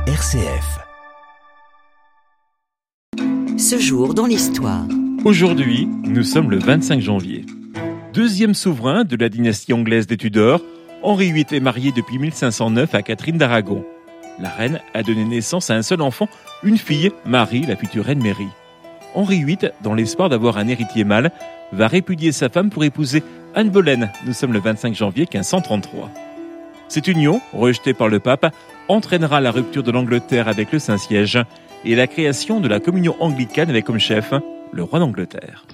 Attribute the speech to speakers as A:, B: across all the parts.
A: RCF. Ce jour dans l'histoire.
B: Aujourd'hui, nous sommes le 25 janvier. Deuxième souverain de la dynastie anglaise des Tudors, Henri VIII est marié depuis 1509 à Catherine d'Aragon. La reine a donné naissance à un seul enfant, une fille, Marie, la future reine Mary. Henri VIII, dans l'espoir d'avoir un héritier mâle, va répudier sa femme pour épouser Anne Boleyn. Nous sommes le 25 janvier 1533. Cette union, rejetée par le pape, entraînera la rupture de l'Angleterre avec le Saint-Siège et la création de la communion anglicane avec comme chef le roi d'Angleterre.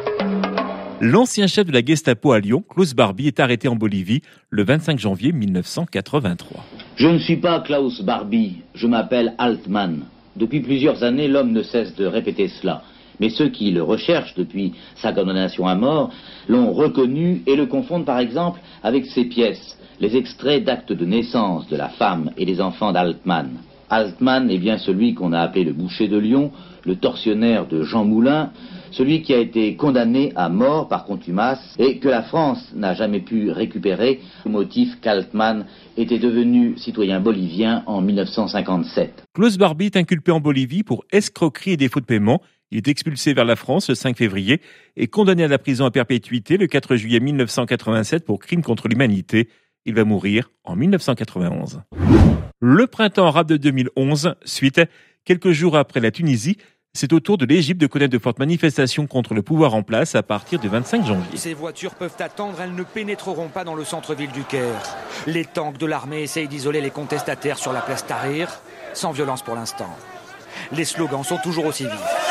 B: L'ancien chef de la Gestapo à Lyon, Klaus Barbie, est arrêté en Bolivie le 25 janvier 1983.
C: Je ne suis pas Klaus Barbie, je m'appelle Altman. Depuis plusieurs années, l'homme ne cesse de répéter cela. Mais ceux qui le recherchent depuis sa condamnation à mort l'ont reconnu et le confondent par exemple avec ses pièces, les extraits d'actes de naissance de la femme et des enfants d'Altman. Altman est bien celui qu'on a appelé le boucher de Lyon, le tortionnaire de Jean Moulin, celui qui a été condamné à mort par contumace et que la France n'a jamais pu récupérer au motif qu'Altman était devenu citoyen bolivien en 1957.
B: Klaus Barbie est inculpé en Bolivie pour escroquerie et défaut de paiement. Il est expulsé vers la France le 5 février et condamné à la prison à perpétuité le 4 juillet 1987 pour crime contre l'humanité. Il va mourir en 1991. Le printemps arabe de 2011, suite, quelques jours après la Tunisie, c'est au tour de l'Égypte de connaître de fortes manifestations contre le pouvoir en place à partir du 25 janvier.
D: Ces voitures peuvent attendre, elles ne pénétreront pas dans le centre-ville du Caire. Les tanks de l'armée essayent d'isoler les contestataires sur la place Tahrir, sans violence pour l'instant. Les slogans sont toujours aussi vifs.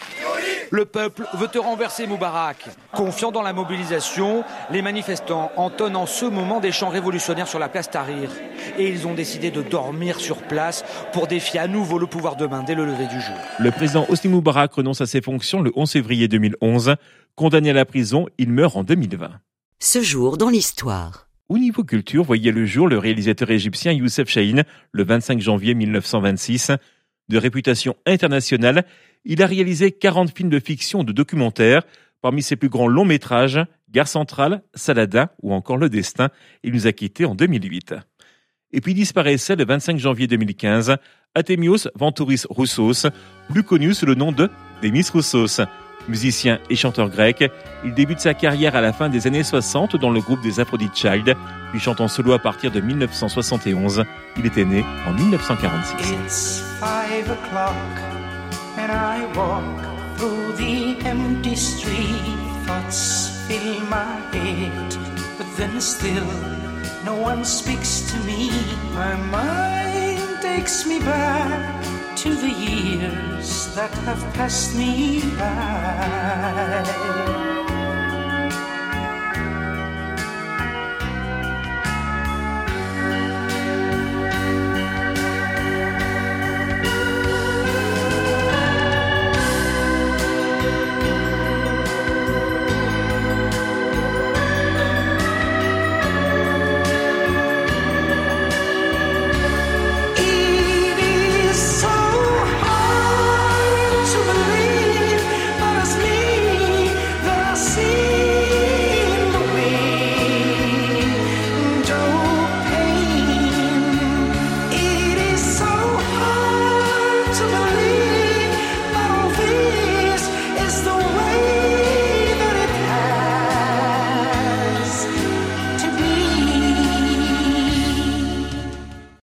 D: Le peuple veut te renverser, Moubarak. Confiant dans la mobilisation, les manifestants entonnent en ce moment des chants révolutionnaires sur la place Tahrir. Et ils ont décidé de dormir sur place pour défier à nouveau le pouvoir demain dès le lever du jour.
B: Le président Hosni Moubarak renonce à ses fonctions le 11 février 2011. Condamné à la prison, il meurt en 2020.
A: Ce jour dans l'histoire.
B: Au niveau culture, voyait le jour le réalisateur égyptien Youssef Chahine le 25 janvier 1926. De réputation internationale, il a réalisé 40 films de fiction ou de documentaires. Parmi ses plus grands longs métrages, Gare Centrale, Saladin ou encore Le Destin. Il nous a quittés en 2008. Et puis disparaissait le 25 janvier 2015 Artemios Ventouris Roussos, plus connu sous le nom de Demis Roussos. Musicien et chanteur grec, il débute sa carrière à la fin des années 60 dans le groupe des Aphrodite Child, puis chante en solo à partir de 1971. Il était né en 1946.
E: It's 5 o'clock and I walk through the empty street. Thoughts fill my head, but then still no one speaks to me. My mind takes me back to the years that have passed me by.